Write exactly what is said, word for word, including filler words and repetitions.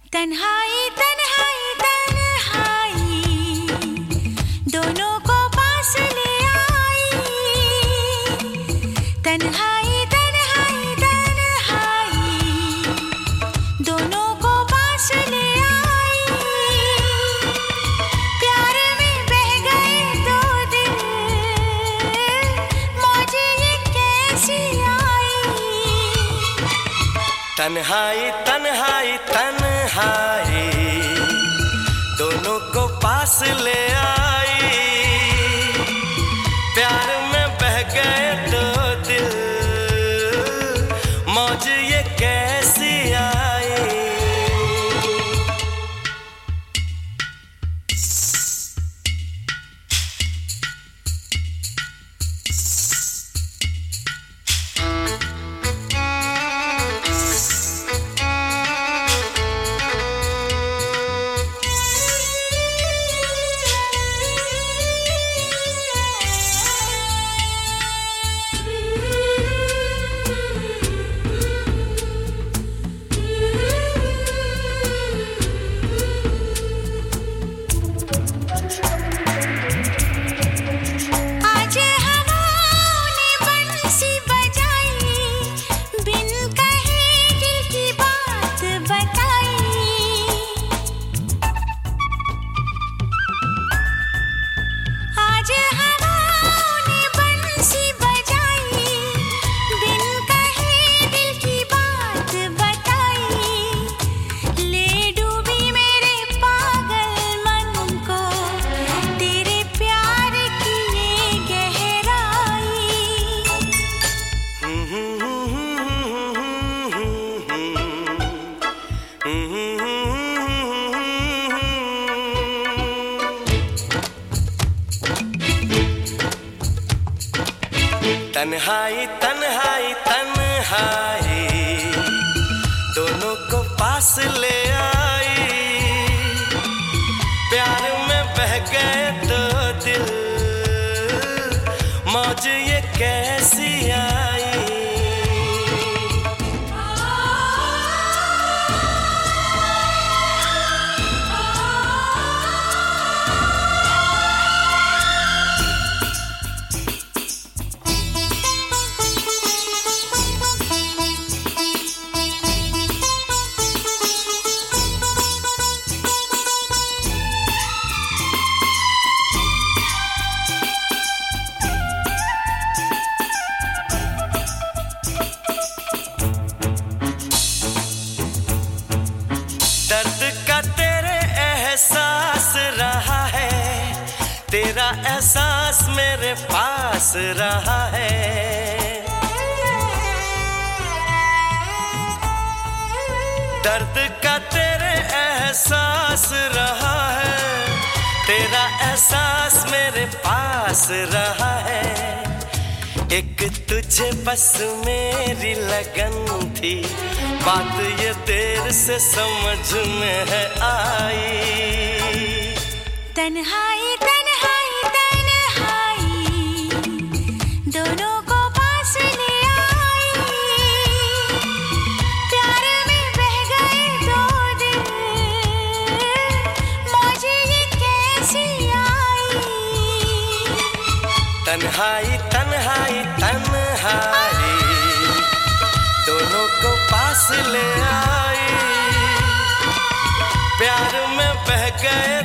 तन्हाई तन्हाई तन्हाई दोनों को पास ले आई। तन्हाई तन्हाई तन्हाई दोनों को पास ले आई। प्यार में बह गए दो दिल, मौज ये कैसी आई। तन्हाई तन्हाई तन्हाई दोनों को पास ले आई। प्यार में बह गए दो दिल, मौज ये कैसी आई। तन्हाई तन्हाई तन्हाई दोनों को पास ले आई। प्यार में बह गए दो दिल, मौज ये कैसी आई। दर्द का तेरे एहसास रहा है, तेरा एहसास मेरे पास रहा है। दर्द का तेरे एहसास रहा है, तेरा एहसास मेरे पास रहा है। एक तुझे बस मेरी लगन थी, बात ये देर से समझ में है आई। तन्हाई तन्हाई तन्हाई दोनों को पास ले आई। प्यार में बह गए दो दिल, मौज ये कैसी आई। तन्हाई तन्हाई तन्हाई दोनों को पास ले आई। प्यार में बह गए